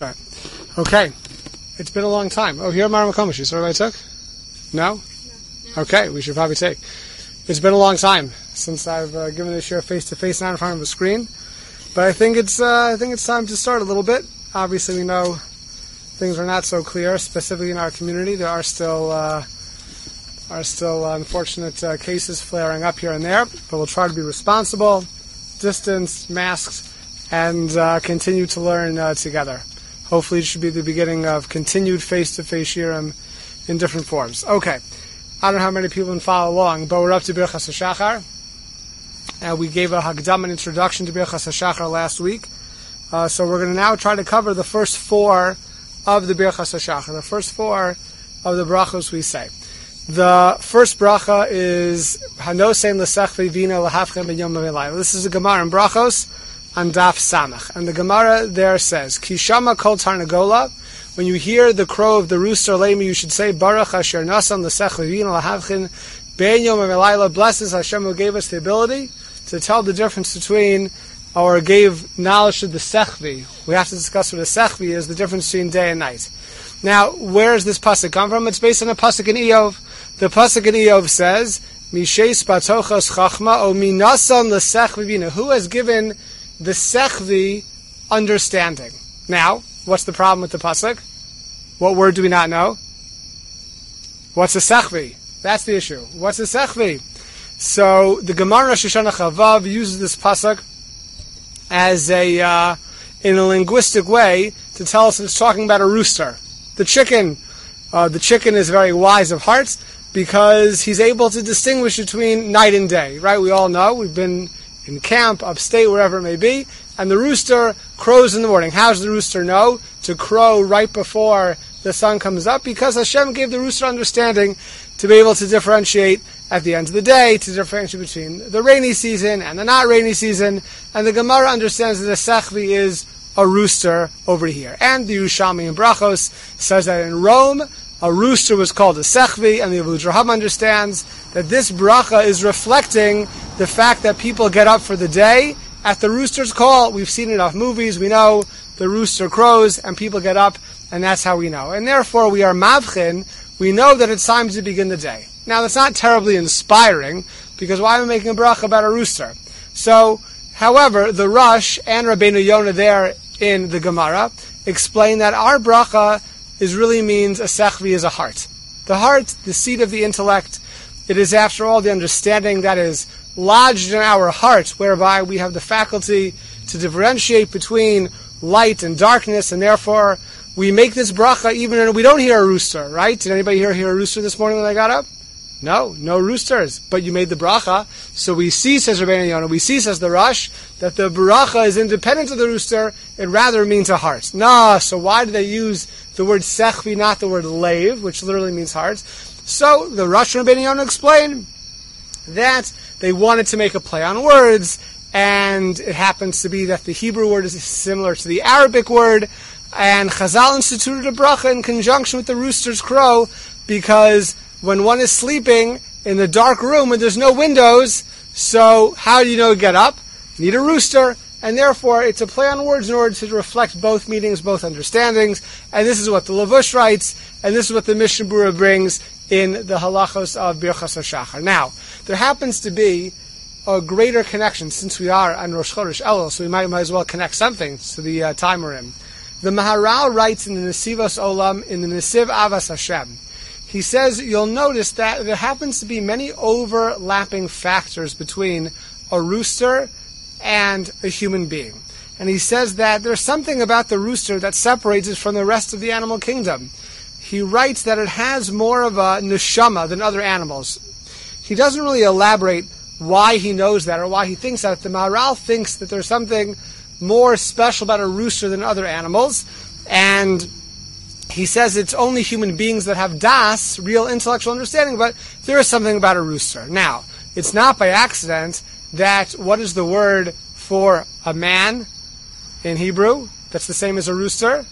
Right. Okay. It's been a long time. Oh, here Mara Makomish. You saw what I took? No? No. Okay, we should probably take. It's been a long time since I've given this year face-to-face, not in front of a screen. But I think it's time to start a little bit. Obviously, we know things are not so clear, specifically in our community. There are still unfortunate cases flaring up here and there, but we'll try to be responsible, distanced, masked, and continue to learn together. Hopefully it should be the beginning of continued face-to-face shiurim in different forms. Okay, I don't know how many people can follow along, but we're up to Birchas HaShachar. We gave a Hagdam, an introduction to Birchas HaShachar last week. So we're going to now try to cover the first four of the Birchas HaShachar, the first four of the brachos we say. The first bracha is Hanosein l'sechvei vina l'havchem b'yom v'layla. This is a Gemara in Brachos on Daf Samach, and the Gemara there says, Kishama kol tarnagola. When you hear the crow of the rooster, lema, you should say, Baruch Asher nasan l'sechvei vina l'havchem b'yom v'layla. Blesses Hashem who gave us the ability to tell the difference between, or gave knowledge to the sechvi. We have to discuss what a sechvi is, the difference between day and night. Now, where does this pasuk come from? It's based on a pasuk in Eov. The pasuk in Eov says, Misheis batochos chachma o minasan l'sechvi vina. Who has given the sechvi understanding? Now, what's the problem with the pasuk? What word do we not know? What's a sechvi? That's the issue. What's a sechvi? So the Gemara Rosh Hashanah Chavav uses this pasuk as in a linguistic way to tell us it's talking about a rooster. The chicken is very wise of heart because he's able to distinguish between night and day, right? We all know, we've been in camp, upstate, wherever it may be, and the rooster crows in the morning. How does the rooster know to crow right before the sun comes up? Because Hashem gave the rooster understanding to be able to differentiate at the end of the day, to differentiate between the rainy season and the not rainy season, and the Gemara understands that a sechvi is a rooster over here. And the Yerushalmi in Brachos says that in Rome, a rooster was called a sechvi, and the Avudraham understands that this bracha is reflecting the fact that people get up for the day at the rooster's call. We've seen enough movies, we know the rooster crows, and people get up, and that's how we know. And therefore we are mavchin, we know that it's time to begin the day. Now that's not terribly inspiring, because why am I making a bracha about a rooster? So, however, the Rush and Rabbeinu Yonah there in the Gemara explain that our bracha really means a sechvi is a heart. The heart, the seat of the intellect, it is after all the understanding that is lodged in our heart, whereby we have the faculty to differentiate between light and darkness, and therefore we make this bracha even when we don't hear a rooster, right? Did anybody hear a rooster this morning when I got up? No roosters. But you made the bracha. So we see, says Rabbeinu Yonah, we see, says the Rush, that the bracha is independent of the rooster. It rather means a heart. So why do they use the word sechvi, not the word leiv, which literally means heart? So the Rush and Rabbeinu Yonah explain that they wanted to make a play on words, and it happens to be that the Hebrew word is similar to the Arabic word, and Chazal instituted a bracha in conjunction with the rooster's crow, because when one is sleeping in the dark room where there's no windows, so how do you know to get up? You need a rooster, and therefore it's a play on words in order to reflect both meanings, both understandings, and this is what the Lavush writes, and this is what the Mishnah Berurah brings in the halachos of Birchas HaShachar. Now, there happens to be a greater connection, since we are on Rosh Chodesh Elul, so we might as well connect something to the time we're in. The Maharal writes in the Nesivos Olam, in the Nesiv Avas Hashem, he says, you'll notice that there happens to be many overlapping factors between a rooster and a human being. And he says that there's something about the rooster that separates it from the rest of the animal kingdom. He writes that it has more of a neshama than other animals. He doesn't really elaborate why he knows that or why he thinks that. The Maharal thinks that there's something more special about a rooster than other animals, and he says it's only human beings that have das, real intellectual understanding, but there is something about a rooster. Now, it's not by accident that what is the word for a man in Hebrew that's the same as a rooster?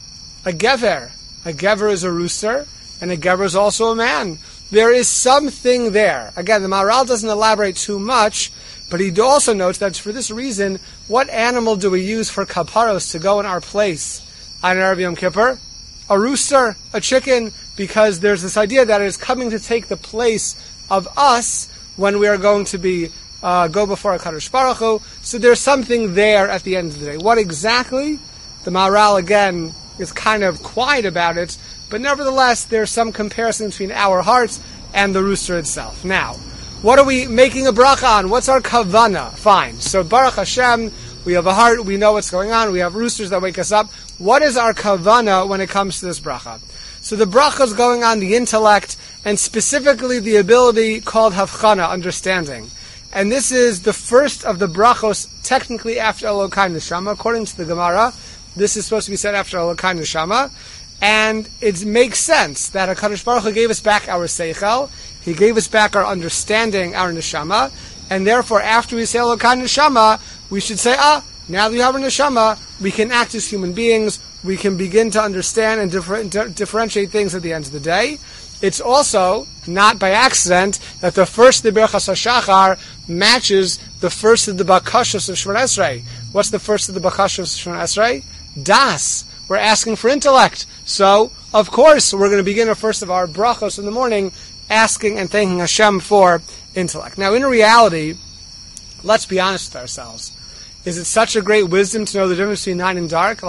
A gever. A gever is a rooster, and a gever is also a man. There is something there. Again, the Maharal doesn't elaborate too much, but he also notes that for this reason, what animal do we use for kaparos to go in our place on Erev Yom Kippur? A rooster, a chicken, because there's this idea that it is coming to take the place of us when we are going to be go before HaKadosh Baruch Hu. So there's something there at the end of the day. What exactly? The Maharal, again, is kind of quiet about it, but nevertheless, there's some comparison between our hearts and the rooster itself. Now, what are we making a bracha on? What's our kavana? Fine. So Baruch Hashem, we have a heart, we know what's going on, we have roosters that wake us up. What is our kavana when it comes to this bracha? So the bracha is going on the intellect, and specifically the ability called havchana, understanding. And this is the first of the brachos, technically after Elokai Neshama. According to the Gemara, this is supposed to be said after Elokai Neshama. And it makes sense that HaKadosh Baruch Hu gave us back our seichel, He gave us back our understanding, our neshama, and therefore after we say Elokai Neshama, we should say, now that we have our neshama, we can act as human beings, we can begin to understand and differentiate things at the end of the day. It's also not by accident that the first of the Birchas HaShachar matches the first of the Bakashos of Shemona Esrei. What's the first of the Bakashos of Shemona Esrei? Das. We're asking for intellect. So, of course, we're going to begin our first of our brachos in the morning asking and thanking Hashem for intellect. Now, in reality, let's be honest with ourselves. Is it such a great wisdom to know the difference between night and dark?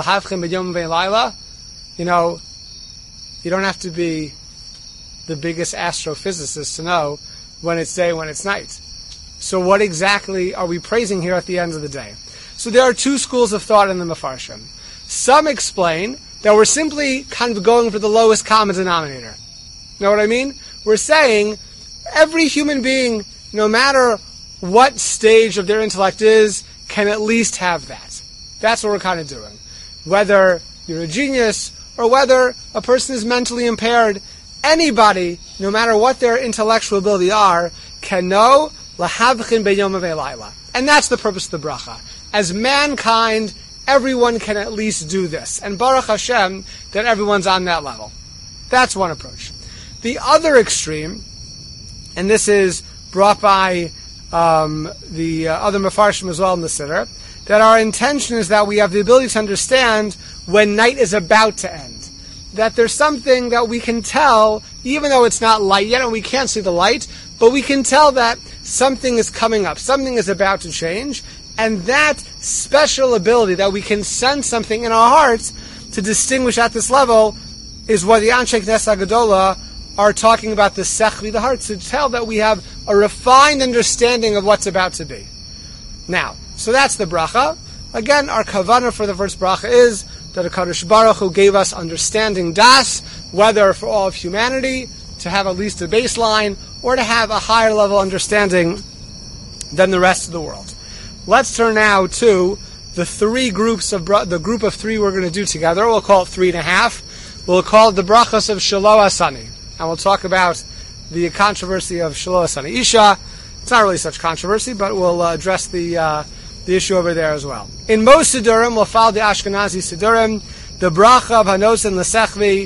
You know, you don't have to be the biggest astrophysicist to know when it's day and when it's night. So what exactly are we praising here at the end of the day? So there are two schools of thought in the Mefarshim. Some explain that we're simply kind of going for the lowest common denominator. You know what I mean? We're saying every human being, no matter what stage of their intellect is, can at least have that. That's what we're kind of doing. Whether you're a genius or whether a person is mentally impaired, anybody, no matter what their intellectual ability are, can know lahavchin beyom v'layla. And that's the purpose of the bracha. As mankind, everyone can at least do this. And Baruch Hashem, that everyone's on that level. That's one approach. The other extreme, and this is brought by the other Mefarshim as well in the Siddur, that our intention is that we have the ability to understand when night is about to end. That there's something that we can tell, even though it's not light yet and we can't see the light, but we can tell that something is coming up, something is about to change, and that special ability that we can sense something in our hearts to distinguish at this level is what the Anshe Knesset Gedola are talking about, the sechvi, the heart, to tell that we have a refined understanding of what's about to be. Now, so that's the bracha. Again, our kavanah for the first bracha is that HaKadosh Baruch Hu gave us understanding das, whether for all of humanity, to have at least a baseline, or to have a higher level understanding than the rest of the world. Let's turn now to the three groups of the group of three we're going to do together. We'll call it 3.5. We'll call it the brachas of Shelo Asani. And we'll talk about the controversy of Shelo Asani Isha. It's not really such controversy, but we'll address the issue over there as well. In most Siddurim, we'll follow the Ashkenazi Siddurim. The bracha of Hanos and Lesechvi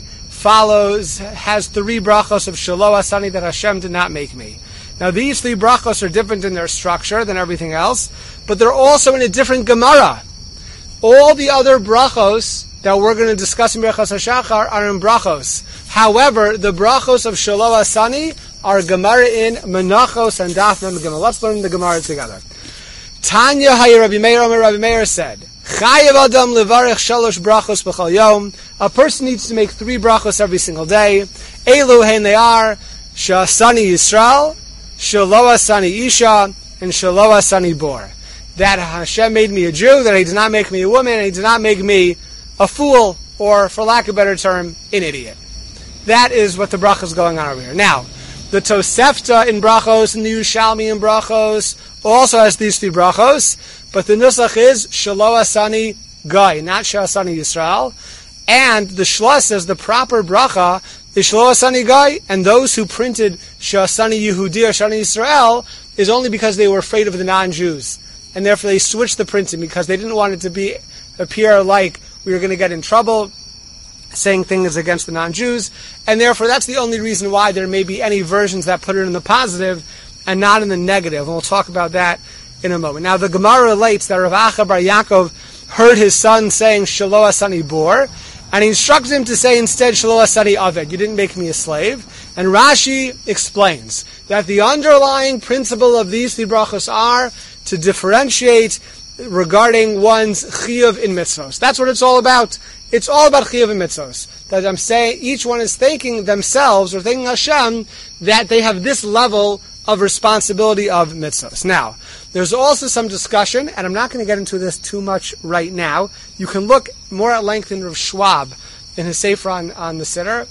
has three brachos of Shelo Asani that Hashem did not make me. Now these three brachos are different in their structure than everything else, but they're also in a different Gemara. All the other brachos that we're going to discuss in Birchas HaShachar are in brachos. However, the brachos of Shelo Asani are Gemara in Menachos and Daf Mem Gimel. Let's learn the Gemara together. Tanya Hayi Rabbi Meir said, Chayav Adam levarech shalosh brachos b'chol yom. A person needs to make three brachos every single day. Elu hein they are Shasani Yisrael, Shelo Asani Isha, and Shelo Asani Bor. That Hashem made me a Jew, that He did not make me a woman, and He did not make me a fool, or for lack of a better term, an idiot. That is what the bracha is going on over here. Now, the Tosefta in brachos and the Yerushalmi in brachos also has these three brachos, but the nusach is Shelo Asani Gai, not Shelo Asani Yisrael. And the Shla says the proper bracha is Shelo Asani Gai, and those who printed Shelo Asani Yehudi or Shelo Asani Yisrael is only because they were afraid of the non-Jews. And therefore they switched the printing because they didn't want it to appear like we were going to get in trouble saying things against the non-Jews. And therefore that's the only reason why there may be any versions that put it in the positive and not in the negative. And we'll talk about that in a moment. Now the Gemara relates that Rav Acha Bar Yaakov heard his son saying Shelo Asani Bor, And he instructs him to say instead, Shelo asani aved, you didn't make me a slave. And Rashi explains that the underlying principle of these three brachos are to differentiate regarding one's chiyuv in mitzvos. That's what it's all about. It's all about chiyuv in mitzvos. That I'm saying each one is thanking themselves or thanking Hashem that they have this level of responsibility of mitzvos. Now, there's also some discussion, and I'm not going to get into this too much right now. You can look more at length in Rav Schwab in his Sefer on the Siddur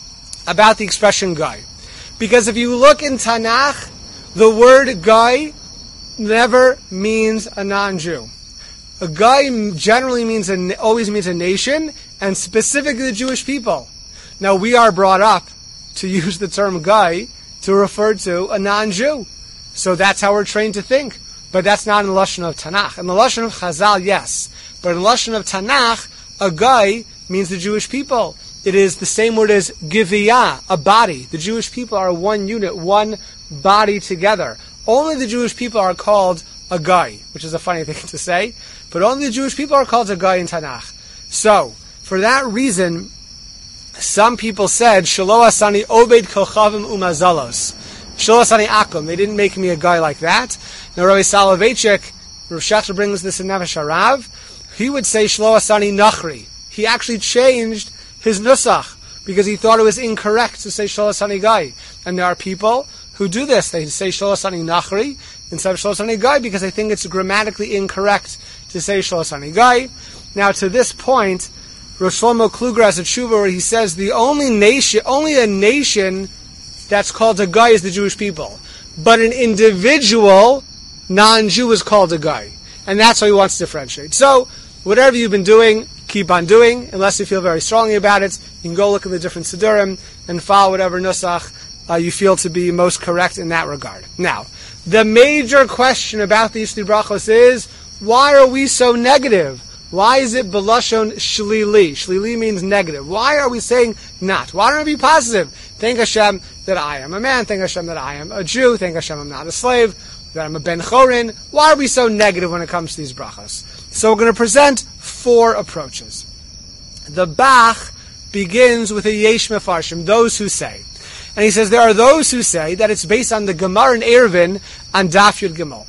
about the expression guy. Because if you look in Tanakh, the word guy never means a non-Jew. A guy generally always means a nation, and specifically the Jewish people. Now, we are brought up to use the term guy to refer to a non-Jew. So that's how we're trained to think. But that's not in the Lashon of Tanakh. In the Lashon of Chazal, yes. But in the Lashon of Tanakh, a guy means the Jewish people. It is the same word as giviyah, a body. The Jewish people are one unit, one body together. Only the Jewish people are called a guy, which is a funny thing to say, but only the Jewish people are called a guy in Tanakh. So, for that reason, some people said, Shelo asani obed kochavim umazalos. Shelo asani akum. They didn't make me a guy like that. Now, Rabbi Soloveitchik, Rav Shechter brings this in Nefesh Harav, he would say Shelo asani nachri. He actually changed his nusach because he thought it was incorrect to say Shelo asani guy. And there are people who do this. They say Shelo asani nachri instead of Shelo asani guy because they think it's grammatically incorrect to say Shelo asani guy. Now, to this point, Rosh Shlomo Kluger has a tshuva where he says the only a nation that's called a guy is the Jewish people. But an individual non-Jew is called a guy. And that's how he wants to differentiate. So, whatever you've been doing, keep on doing. Unless you feel very strongly about it, you can go look at the different Siddurim and follow whatever nusach you feel to be most correct in that regard. Now, the major question about these three brachos is, why are we so negative? Why is it belashon shlili? Shlili means negative. Why are we saying not? Why don't we be positive? Thank Hashem that I am a man. Thank Hashem that I am a Jew. Thank Hashem I'm not a slave. That I'm a ben chorin. Why are we so negative when it comes to these brachos? So we're going to present four approaches. The Bach begins with a yesh mefarshim, those who say. And he says there are those who say that it's based on the Gemara in Eruvin on Daf Yud Gimel.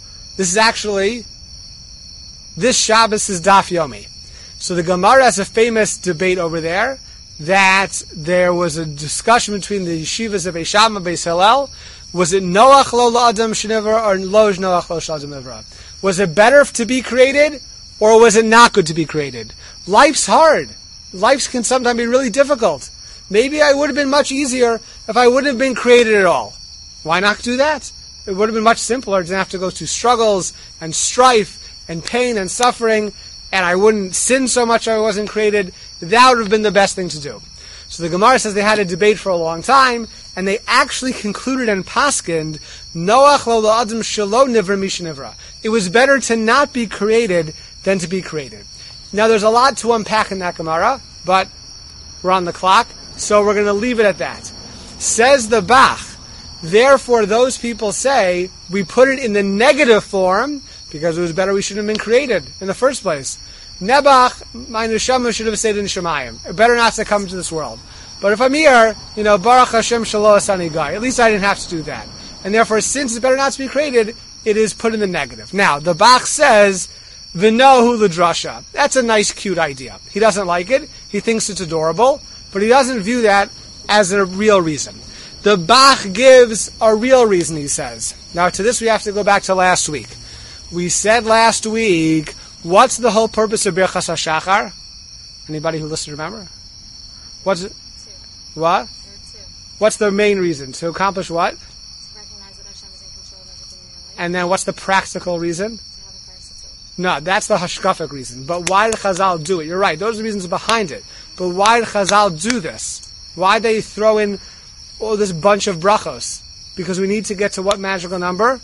This Shabbos is Daf Yomi. So the Gemara has a famous debate over there that there was a discussion between the yeshivas of Eisham and Beis Hillel. Was it Noach lo la'adam shenivra or lo Noach lo sh'adam nivra? Was it better to be created or was it not good to be created? Life's hard. Life can sometimes be really difficult. Maybe I would have been much easier if I wouldn't have been created at all. Why not do that? It would have been much simpler. I didn't have to go through struggles and strife and pain and suffering, and I wouldn't sin so much if I wasn't created. That would have been the best thing to do. So the Gemara says they had a debate for a long time, and they actually concluded and paskined, Noach lo la'adam shelo nivra mishnivra. It was better to not be created than to be created. Now there's a lot to unpack in that Gemara, but we're on the clock, so we're going to leave it at that. Says the Bach, therefore those people say, we put it in the negative form, because it was better we shouldn't have been created in the first place. Nebuch, my neshama should have stayed in Shemayim. Better not to come to this world. But if I'm here, Baruch Hashem Shelo asani guy. At least I didn't have to do that. And therefore, since it's better not to be created, it is put in the negative. Now, the Bach says, V'nohu l'drasha. That's a nice, cute idea. He doesn't like it. He thinks it's adorable. But he doesn't view that as a real reason. The Bach gives a real reason, he says. Now, to this we have to go back to last week. We said last week, what's the whole purpose of Birchas HaShachar? Anybody who listened remember? What's it? What? What's the main reason? To accomplish what? To recognize that Hashem is in control of everything in your life. And then what's the practical reason? To have a fair situation. No, that's the hashkafic reason. But why did Chazal do it? You're right, those are the reasons behind it. But why did Chazal do this? Why did they throw in all this bunch of brachos? Because we need to get to what magical number?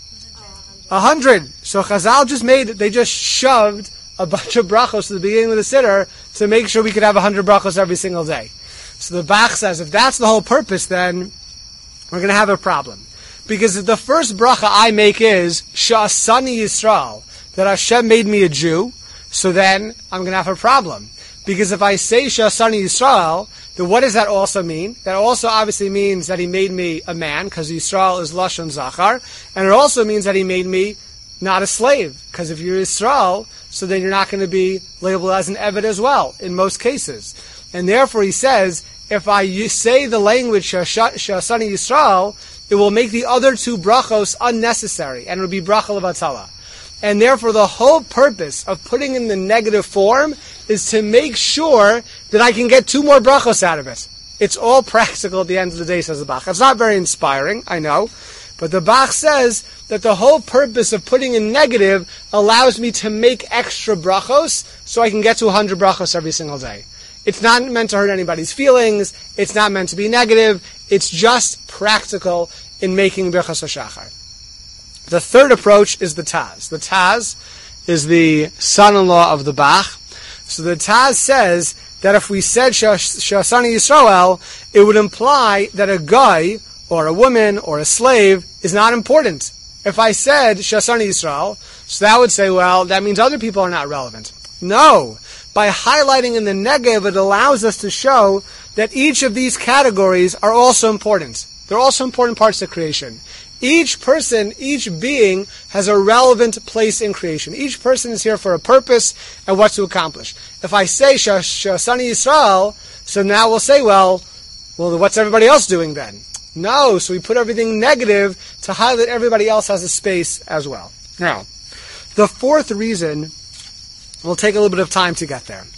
100. So Chazal they just shoved a bunch of brachos to the beginning of the Siddur to make sure we could have 100 brachos every single day. So the Bach says, if that's the whole purpose, then we're going to have a problem. Because if the first bracha I make is, Sha'asani Yisrael, that Hashem made me a Jew, so then I'm going to have a problem. Because if I say Shasani Yisrael, then what does that also mean? That also obviously means that he made me a man, because Yisrael is Lashon Zachar, and it also means that he made me not a slave, because if you're Yisrael, so then you're not going to be labeled as an Eved as well, in most cases. And therefore he says, if I say the language Shasani Yisrael, it will make the other two brachos unnecessary, and it will be bracha levatala. And therefore the whole purpose of putting in the negative form is to make sure that I can get two more brachos out of it. It's all practical at the end of the day, says the Bach. It's not very inspiring, I know. But the Bach says that the whole purpose of putting in negative allows me to make extra brachos so I can get to 100 brachos every single day. It's not meant to hurt anybody's feelings. It's not meant to be negative. It's just practical in making Birchas HaShachar. The third approach is the Taz. The Taz is the son-in-law of the Bach. So the Taz says that if we said Shasani Yisrael, it would imply that a guy or a woman or a slave is not important. If I said Shasani Yisrael, so that would say, well, that means other people are not relevant. No. By highlighting in the Negev, it allows us to show that each of these categories are also important. They're also important parts of creation. Each person, each being has a relevant place in creation. Each person is here for a purpose and what to accomplish. If I say Shasani Yisrael, so now we'll say, well, what's everybody else doing then? No, so we put everything negative to highlight everybody else has a space as well. Now, the fourth reason, we'll take a little bit of time to get there.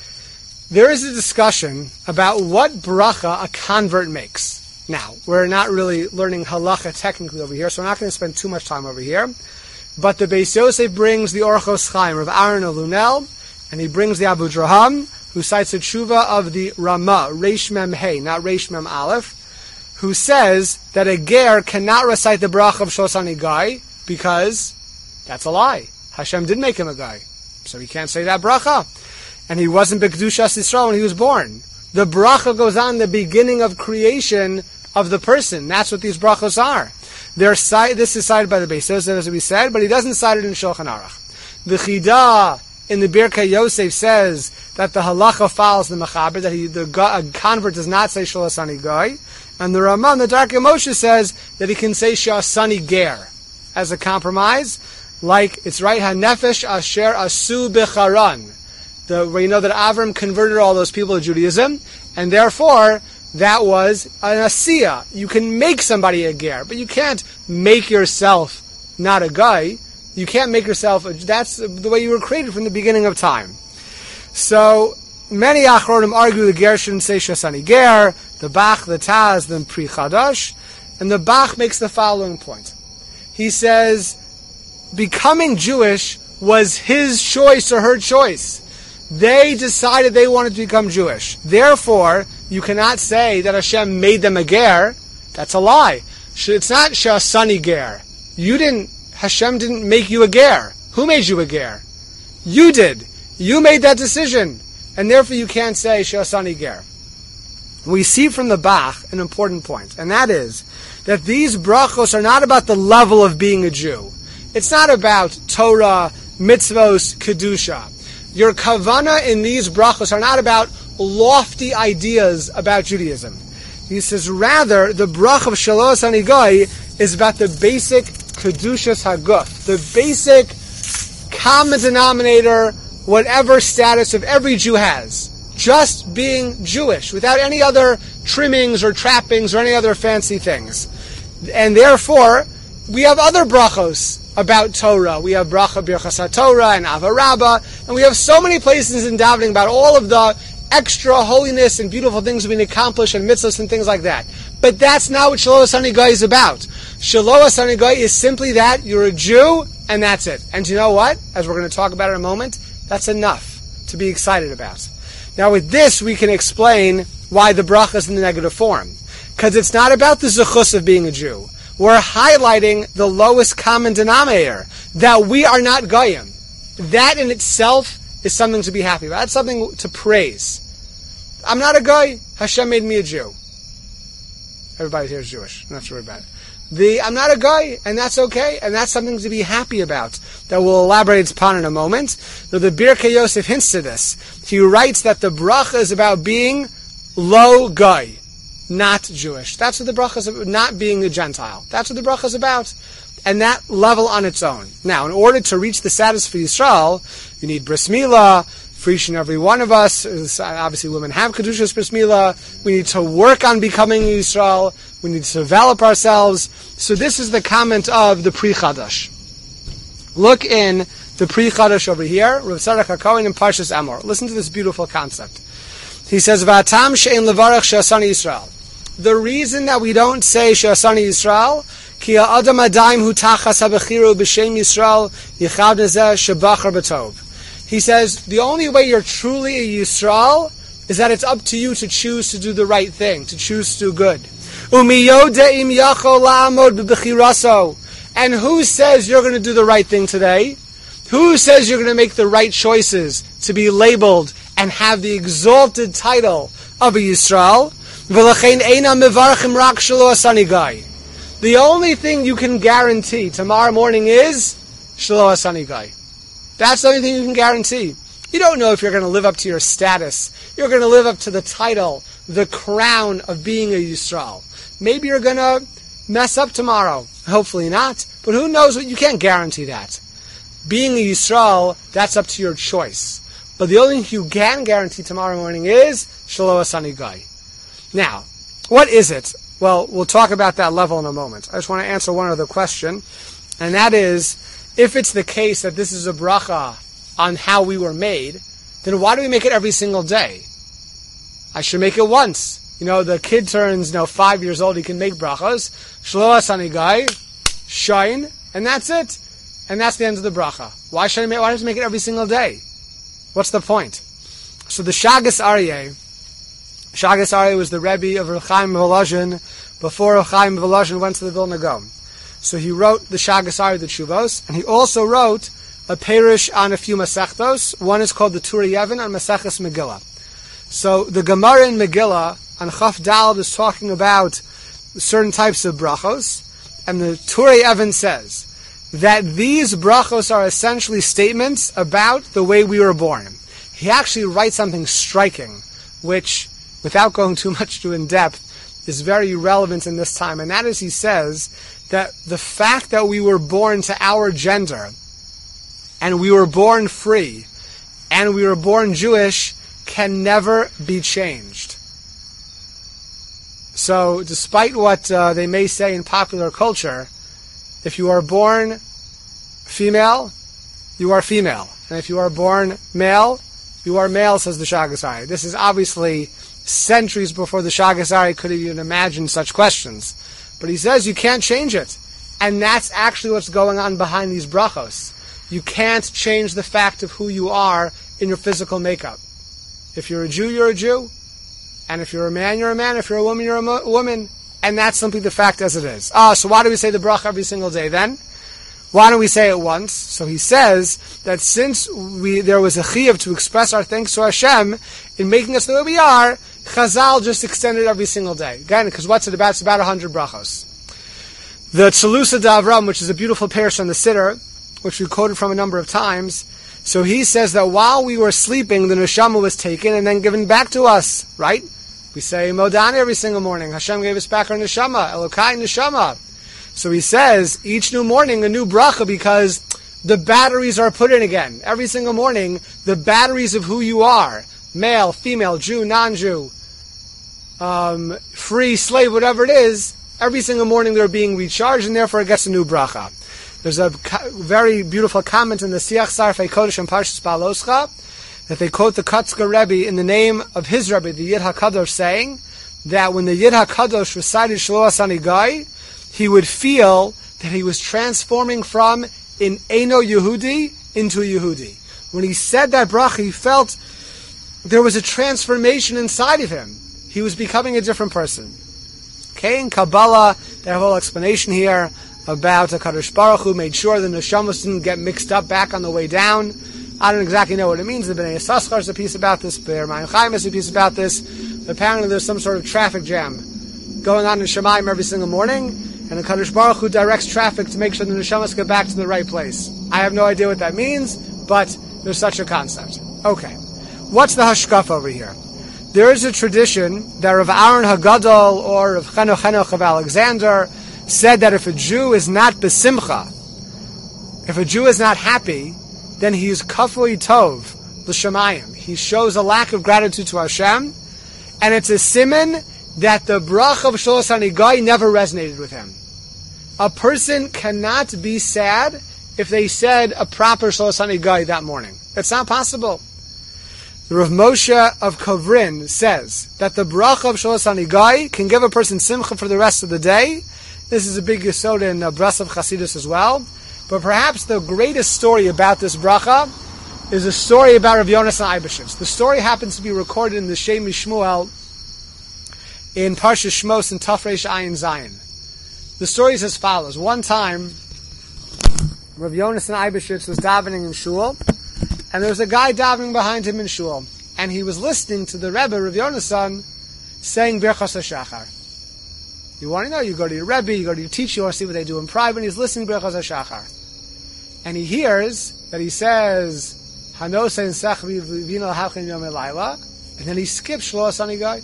There is a discussion about what bracha a convert makes. Now, we're not really learning halacha technically over here, so we're not going to spend too much time over here. But the Beis Yosef brings the Orchos Chaim of Aaron Elunel, and he brings the Abu Draham, who cites a tshuva of the Ramah, Reish Mem Hey, not Reish Mem Aleph, who says that a ger cannot recite the bracha of Shosani Gai, because that's a lie. Hashem did make him a guy, so he can't say that bracha. And he wasn't B'Kedushas Yisrael when he was born. The bracha goes on the beginning of creation of the person. That's what these brachos are. This is cited by the Beis Yosef, as we said, but he doesn't cite it in Shulchan Aruch. The Chida in the Birkei Yosef says that the halacha follows the Mechaber, that a convert does not say Shosani Gai, and the Ramah, the Darkei Moshe, says that he can say Shosani Ger as a compromise, like it's right, Hanefesh Asher Asu Becharan, where you know that Avram converted all those people to Judaism, and therefore that was an asiyah. You can make somebody a ger, but you can't make yourself not a guy. You can't make yourself, that's the way you were created from the beginning of time. So, many Achronim argue the ger shouldn't say Shasani Ger, the Bach, the Taz, the Pri Chadash, and the Bach makes the following point. He says, becoming Jewish was his choice or her choice. They decided they wanted to become Jewish. Therefore, you cannot say that Hashem made them a ger. That's a lie. It's not Shasani Ger. Hashem didn't make you a ger. Who made you a ger? You did. You made that decision. And therefore you can't say Shasani Ger. We see from the Bach an important point, and that is that these brachos are not about the level of being a Jew. It's not about Torah, mitzvos, kedusha. Your kavana in these brachos are not about lofty ideas about Judaism. He says, rather, the brach of Shalos Hanigai is about the basic kedushas haguf, the basic common denominator, whatever status of every Jew has. Just being Jewish, without any other trimmings or trappings or any other fancy things. And therefore, we have other brachos about Torah. We have bracha Birchas HaTorah and Ava Rabbah, and we have so many places in davening about all of the extra holiness and beautiful things we can accomplish and mitzvahs and things like that. But that's not what Shalos Hanigai is about. Shalos Hanigai is simply that you're a Jew, and that's it. And you know what? As we're going to talk about in a moment, that's enough to be excited about. Now with this, we can explain why the bracha is in the negative form. Because it's not about the zechus of being a Jew. We're highlighting the lowest common denominator, that we are not goyim. That in itself is something to be happy about. That's something to praise. I'm not a guy. Hashem made me a Jew. Everybody here is Jewish. I'm not sure about it. I'm not a guy, and that's okay, and that's something to be happy about, that we'll elaborate upon in a moment. Though the Birkei Yosef hints to this. He writes that the bracha is about being low guy, not Jewish. That's what the bracha is about, not being a Gentile. That's what the bracha is about. And that level on its own. Now, in order to reach the status for Yisrael, you need bris milah for each and every one of us. Obviously, women have kedushas bris milah. We need to work on becoming Yisrael. We need to develop ourselves. So this is the comment of the Pri Chadash. Look in the Pri Chadash over here, Rav Tzadok HaKohen in Parshas Emor. Listen to this beautiful concept. He says, "V'atam she'en levarach she'asani Yisrael." The reason that we don't say she'asani Yisrael, ki ha'adam adayim hu tachas ha'bechiru b'shem Yisrael yichad nezeh shebachar b'tov. He says, the only way you're truly a Yisrael is that it's up to you to choose to do the right thing, to choose to do good. And who says you're going to do the right thing today? Who says you're going to make the right choices to be labeled and have the exalted title of a Yisrael? The only thing you can guarantee tomorrow morning is Shelo Asani Gai. That's the only thing you can guarantee. You don't know if you're going to live up to your status. You're going to live up to the title, the crown of being a Yisrael. Maybe you're going to mess up tomorrow. Hopefully not. But who knows? You can't guarantee that. Being a Yisrael, that's up to your choice. But the only thing you can guarantee tomorrow morning is Shelo Asani Gai. Now, what is it? Well, we'll talk about that level in a moment. I just want to answer one other question, and that is, if it's the case that this is a bracha on how we were made, then why do we make it every single day? I should make it once. The kid turns 5 years old, he can make brachas. Shelo Asani Gai, shine, and that's it. And that's the end of the bracha. Why do I have to make it every single day? What's the point? So the Shagas Aryeh was the Rebbe of Reb Chaim Volozhin before Reb Chaim Volozhin went to the Vilna Gaon. So he wrote the Shagas Aryeh, the Tshuvos, and he also wrote a perush on a few Masechtos. One is called the Turei Even on Maseches Megillah. So the Gemara in Megillah on Chaf Daled is talking about certain types of brachos, and the Turei Even says that these brachos are essentially statements about the way we were born. He actually writes something striking, which, without going too much too in depth, is very relevant in this time, and that is, he says that the fact that we were born to our gender, and we were born free, and we were born Jewish, can never be changed. So, despite what they may say in popular culture, if you are born female, you are female. And if you are born male, you are male, says the Shagas Aryeh. This is obviously centuries before the Shagas Aryeh could have even imagined such questions. But he says you can't change it. And that's actually what's going on behind these brachos. You can't change the fact of who you are in your physical makeup. If you're a Jew, you're a Jew. And if you're a man, you're a man. If you're a woman, you're a woman. And that's simply the fact as it is. So why do we say the bracha every single day then? Why don't we say it once? So he says that since there was a chiyuv to express our thanks to Hashem in making us the way we are, Chazal just extended every single day. Again, because what's it about? It's about 100 brachos. The Tzelusa D'Avram, which is a beautiful parish on the Siddur, which we quoted from a number of times, so he says that while we were sleeping, the neshama was taken and then given back to us, right? We say Modani every single morning. Hashem gave us back our neshama, Elokai neshama. So he says, each new morning a new bracha, because the batteries are put in again. Every single morning, the batteries of who you are, male, female, Jew, non-Jew, free, slave, whatever it is, every single morning they're being recharged, and therefore it gets a new bracha. There's a very beautiful comment in the Siach Sarfei Kodesh and Parshas Baloscha that they quote the Kotzker Rebbe in the name of his Rebbe, the Yid HaKadosh, saying that when the Yid HaKadosh recited Shelo Asani Gai, he would feel that he was transforming from an Eino Yehudi into a Yehudi. When he said that bracha, he felt there was a transformation inside of him. He was becoming a different person. Okay, in Kabbalah, they have a whole explanation here about HaKadosh Baruch Hu made sure the neshamas didn't get mixed up back on the way down. I don't exactly know what it means. The Bnei Yissaschar is a piece about this. Be'er Mayim Chaim is a piece about this. But apparently there's some sort of traffic jam going on in Shemaim every single morning. and the Kadosh Baruch Hu directs traffic to make sure the neshamas get back to the right place. I have no idea what that means, but there's such a concept. Okay, what's the hashkaf over here? There is a tradition that Rav Aaron Hagadol or Rav Chenoch of Alexander said that if a Jew is not besimcha, if a Jew is not happy, then he is kafui tov l'shamayim. He shows a lack of gratitude to Hashem, and it's a siman that the bracha of Shloas HaNigai never resonated with him. A person cannot be sad if they said a proper Shloas HaNigai that morning. It's not possible. The Rav Moshe of Kovrin says that the bracha of Shloas HaNigai can give a person simcha for the rest of the day. This is a big yesod in Brasav Chasidus as well. But perhaps the greatest story about this bracha is a story about Rav Yonasan Eibeshitz. The story happens to be recorded in the Shem Mishmuel in Parsha Shmos in Tafresh Ayin Zayin. The story is as follows. One time, Rav Yonasan Eibeshitz was davening in shul, and there was a guy davening behind him in shul, and he was listening to the Rebbe, Rav Yonasan, saying Birchas HaShachar. You want to know, you go to your Rebbe, you go to your teacher, you want to see what they do in private, and he's listening to Birchas HaShachar. And he hears that he says, Hanosein Sechvi V'Vino Hachin Yom Elayla, and then he skips Shloas HaNigai.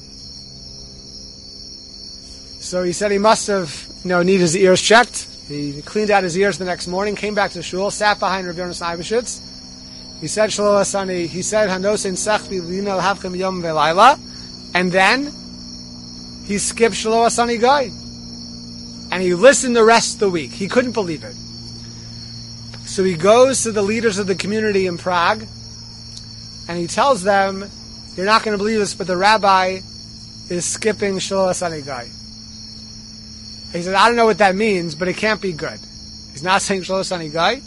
So he said he must have, need his ears checked. He cleaned out his ears the next morning, came back to the shul, sat behind Rav Yonasan Eibeshitz. He said Shloas HaNigai, he said Hanosein Sechvi V'Vino Hachin Yom Elayla, and then he skipped Shloas HaNigai. And he listened the rest of the week. He couldn't believe it. So he goes to the leaders of the community in Prague, and he tells them, you're not going to believe this, but the rabbi is skipping Shloas HaNigai. He said, I don't know what that means, but it can't be good. He's not saying Shloas HaNigai.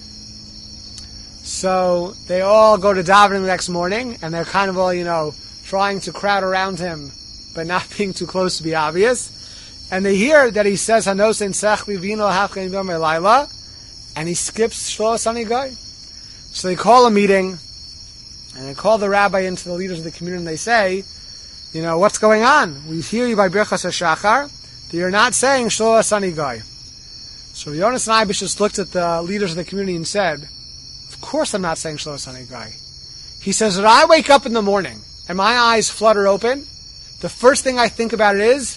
So they all go to davening the next morning, and they're kind of all, trying to crowd around him, but not being too close to be obvious. And they hear that he says, Hanosein Sechvi V'Vino Hachin Yom Elayla, and he skips Shloas HaNigai. So they call a meeting, and they call the rabbi into the leaders of the community, and they say, what's going on? We hear you by Birchas HaShachar, that you're not saying Shloas HaNigai. So Yonasan Eibeshitz looked at the leaders of the community and said, of course I'm not saying Shloas HaNigai. He says, when I wake up in the morning, and my eyes flutter open, the first thing I think about it is,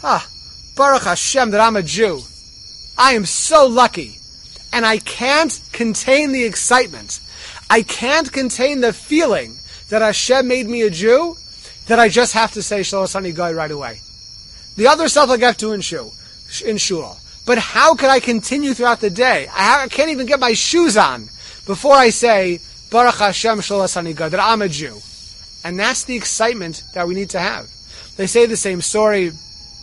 Baruch Hashem that I'm a Jew. I am so lucky. And I can't contain the excitement. I can't contain the feeling that Hashem made me a Jew, that I just have to say Shloas HaNigai right away. The other stuff I get to in shul. But how could I continue throughout the day? I can't even get my shoes on before I say Baruch Hashem Shloas HaNigai, that I'm a Jew. And that's the excitement that we need to have. They say the same story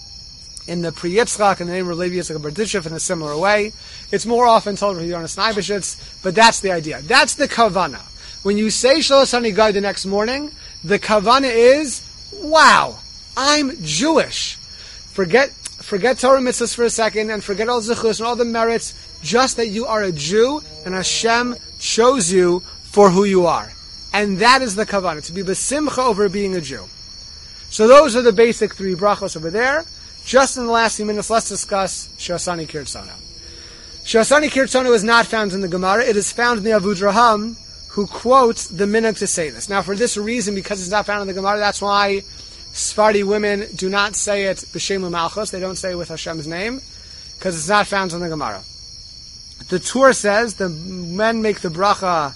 in the Pri Yitzchak in the name of Levi Yitzchak Berditchev in a similar way. It's more often told by Yonasan Eibeshitz, but that's the idea. That's the kavana. When you say Shloas HaNigai the next morning, the kavana is, wow, I'm Jewish. Forget Torah mitzvahs for a second and forget all the zechus and all the merits, just that you are a Jew and Hashem chose you for who you are. And that is the kavana, to be besimcha over being a Jew. So those are the basic three brachos over there. Just in the last few minutes, let's discuss Shasani Kirtzono. Shasani Kirtzono is not found in the Gemara. It is found in the Avudraham, who quotes the minhag to say this. Now, for this reason, because it's not found in the Gemara, that's why Sephardi women do not say it b'shem u'malchus. They don't say it with Hashem's name, because it's not found in the Gemara. The Tur says the men make the bracha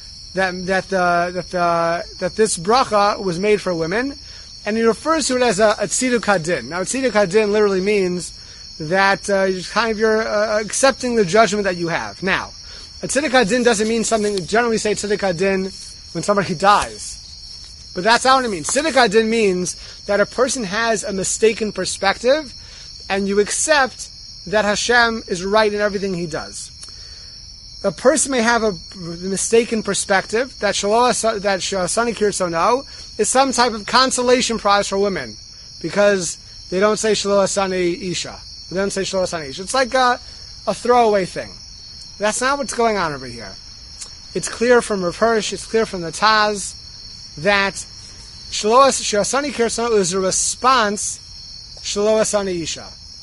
that this bracha was made for women. And he refers to it as a tziduk hadin. Now, tziduk hadin literally means that you're accepting the judgment that you have. Now, a tziduk hadin doesn't mean something. Generally, say tziduk hadin when somebody dies, but that's not what it means. Tziduk hadin means that a person has a mistaken perspective, and you accept that Hashem is right in everything He does. A person may have a mistaken perspective that Shasani Kirtzono is some type of consolation prize for women because they don't say Shloasani Isha. They don't say Shloasani Isha. It's like a throwaway thing. That's not what's going on over here. It's clear from Rav Hirsch, it's clear from the Taz that Shasani Kirtzono is a response Shloasani Isha.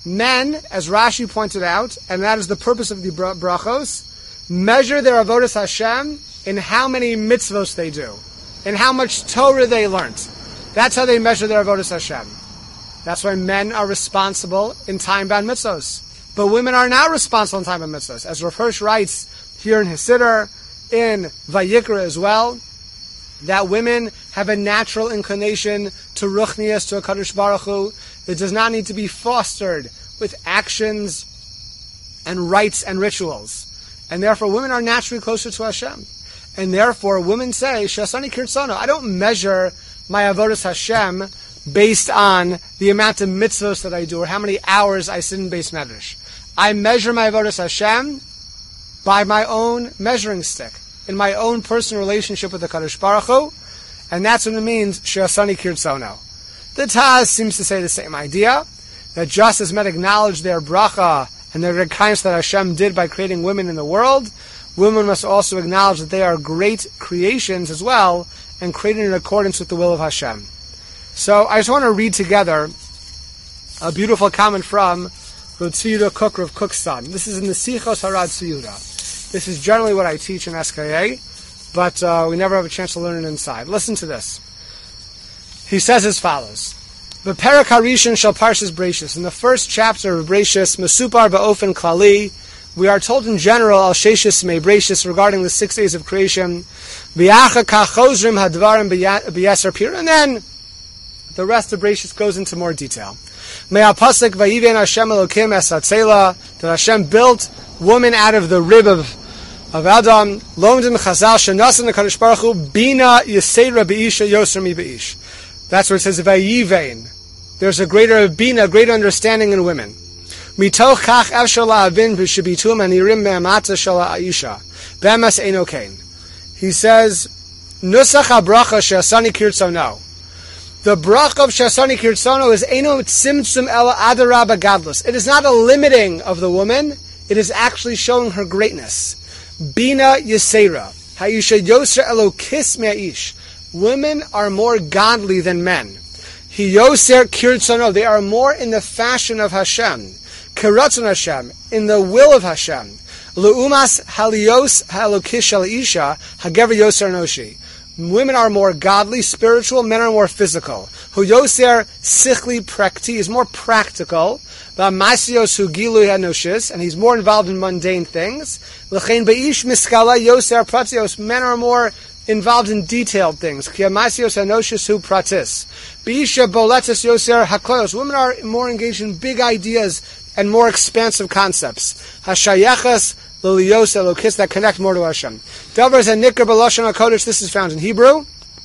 Men, as Rashi pointed out, and that is the purpose of the brachos, measure their avodas Hashem in how many mitzvos they do, in how much Torah they learnt. That's how they measure their avodas Hashem. That's why men are responsible in time-bound mitzvos. But women are not responsible in time-bound mitzvos. As Rav Hirsch writes here in his Siddur, in Vayikra as well, that women have a natural inclination to ruchnias, to a Kadosh Baruch Hu. It does not need to be fostered with actions and rites and rituals. And therefore, women are naturally closer to Hashem. And therefore, women say, Shasani Kirtzono, I don't measure my avodas Hashem based on the amount of mitzvos that I do or how many hours I sit in Beis Medrash. I measure my avodas Hashem by my own measuring stick, in my own personal relationship with the Kadosh Baruch Hu, and that's what it means, She'asani Kirtzono. The Taz seems to say the same idea, that just as men acknowledge their bracha and their kindness that Hashem did by creating women in the world, women must also acknowledge that they are great creations as well, and created in accordance with the will of Hashem. So I just want to read together a beautiful comment from Rav Tzvi Kook, Rav Kook's son. This is in the Sichos Harad Tzvi. This is generally what I teach in SKA, but we never have a chance to learn it inside. Listen to this. He says as follows. The Perek HaRishon shel Parshas Bereishis. In the first chapter of Bereishis, Mesupar Ba'ofen Klali, we are told in general, Al Sheishis Mei Bereishis, regarding the 6 days of creation, V'yacha kachozrim hadvarim b'yaser pir, and then the rest of Bereishis goes into more detail. Me'al pasuk Vayiven Hashem Elokim es hatzela, that Hashem built woman out of the rib of Adam. Lomdim Chazal shenasan HaKadosh Baruch Hu bina yisera be'isha yoser mi be'ish. That's where it says Vayiven. There's a greater bina, greater understanding in women. Mitoch kach efshar la'avin b'shibitum anirim me'amata shel ha'isha be'emes eino kain. He says Nusach habracha she'asani kirtzono. The bracha of Shasani Kirtzono is Eino Tzimtzum Ela Adarabba Gadlus. It is not a limiting of the woman, it is actually showing her greatness. Bina Yisera. Ha'isha Yoser Elokis Me'ish. Women are more godly than men. Hi Yoser Kirtzono. They are more in the fashion of Hashem. Kiratzon Hashem. In the will of Hashem. Lu'umas Halios Halokis Shal Isha. Hagever Yoser Noshi. Women are more godly, spiritual. Men are more physical. Hu yoser sichli prakti is more practical. V'amasios hu gilu hanoshis, and he's more involved in mundane things. L'chein beish miskala yoser pratios. Men are more involved in detailed things. Ki amasios hanoshis hu pratis. Beisha boletis yoser haklos. Women are more engaged in big ideas and more expansive concepts. Hashayachas Lilios Elokis, that connect more to Hashem. Davars and Nikra B'Lashon HaKodesh, this is found in Hebrew.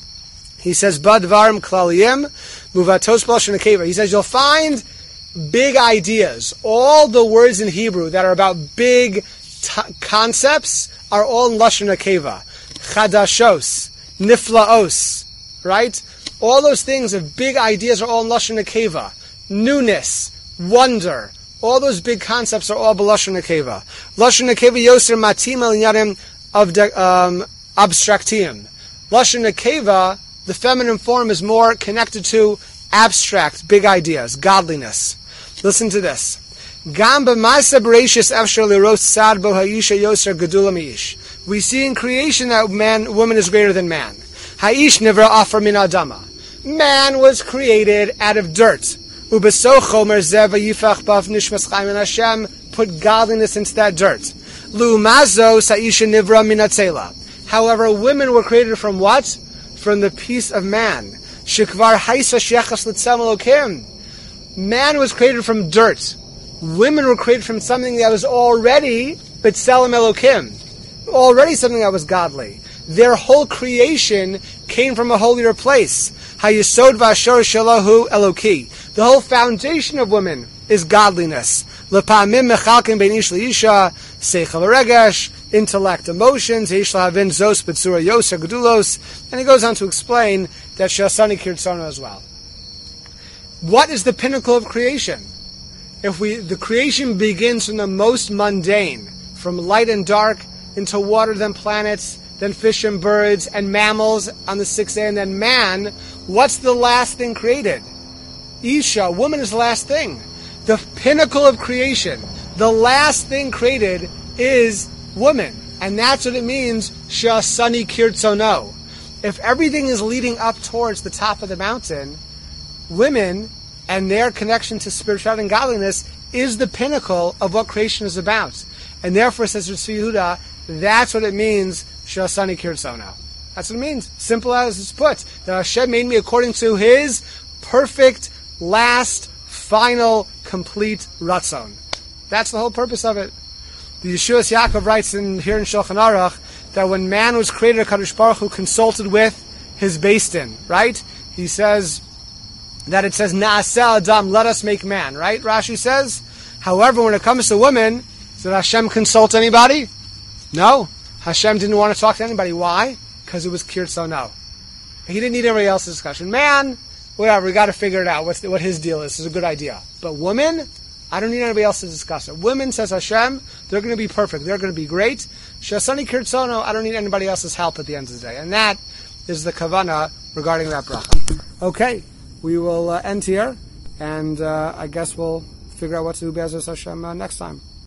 He says, Badvarim Klaliyim, Muvatos B'Lashon HaKeva. He says, you'll find big ideas. All the words in Hebrew that are about big concepts are all in Lashon HaKeva. Chadashos, Niflaos, right? All those things of big ideas are all in Lashon HaKeva. Newness, wonder, all those big concepts are all b'lashon nekeva. Lashon nekeva yoser matim el inyanim of abstractium. Lashon nekeva, the feminine form, is more connected to abstract, big ideas, godliness. Listen to this. Gam b'maisa bereishis efshar liros sad bo ha'isha yoser gedula mi'ish. We see in creation that woman is greater than man. Ha'ish nivra afar min adama. Man was created out of dirt. Ubesochomer zeva yifach bav nishmas chaim, and Hashem put godliness into that dirt. Lu'umazo sa'isha nivra minatzela. However, women were created from what? From the piece of man. Shikvar haisa shechas l'tzem elokim. Man was created from dirt. Women were created from something that was already b'tzelem elokim, already something that was godly. Their whole creation came from a holier place. Hayesod v'ashor shalahu eloki. The whole foundation of women is godliness. Lepamim mechalkin bein ish leisha, seichel regesh, intellect, emotions, heish lahavin zos b'tzura yoser gedulos, and he goes on to explain that shasani kirtzono as well. What is the pinnacle of creation? The creation begins from the most mundane, from light and dark into water, then planets, then fish and birds and mammals on the 6th day, and then man. What's the last thing created? Isha, woman, is the last thing. The pinnacle of creation, the last thing created is woman. And that's what it means, Shasani Kirtsono. If everything is leading up towards the top of the mountain, women and their connection to spirituality and godliness is the pinnacle of what creation is about. And therefore, says Tzvi Yehuda, that's what it means, Shasani Kirtsono. That's what it means. Simple as it's put. That Hashem made me according to His perfect, last, final, complete Ratzon. That's the whole purpose of it. The Yeshuas Yaakov writes here in Shulchan Aruch that when man was created, HaKadosh Baruch Hu consulted with his Beis Din, right? He says that it says, Na'aseh Adam, let us make man, right? Rashi says. However, when it comes to women, did Hashem consult anybody? No. Hashem didn't want to talk to anybody. Why? Because it was Kirtzono. He didn't need anybody else's discussion. Man, whatever, we got to figure it out, what his deal is. It's a good idea. But women, I don't need anybody else to discuss it. Women, says Hashem, they're going to be perfect. They're going to be great. Shasani Kirtzono, I don't need anybody else's help at the end of the day. And that is the kavana regarding that bracha. Okay, we will end here, and I guess we'll figure out what to do Be'ezus Hashem next time.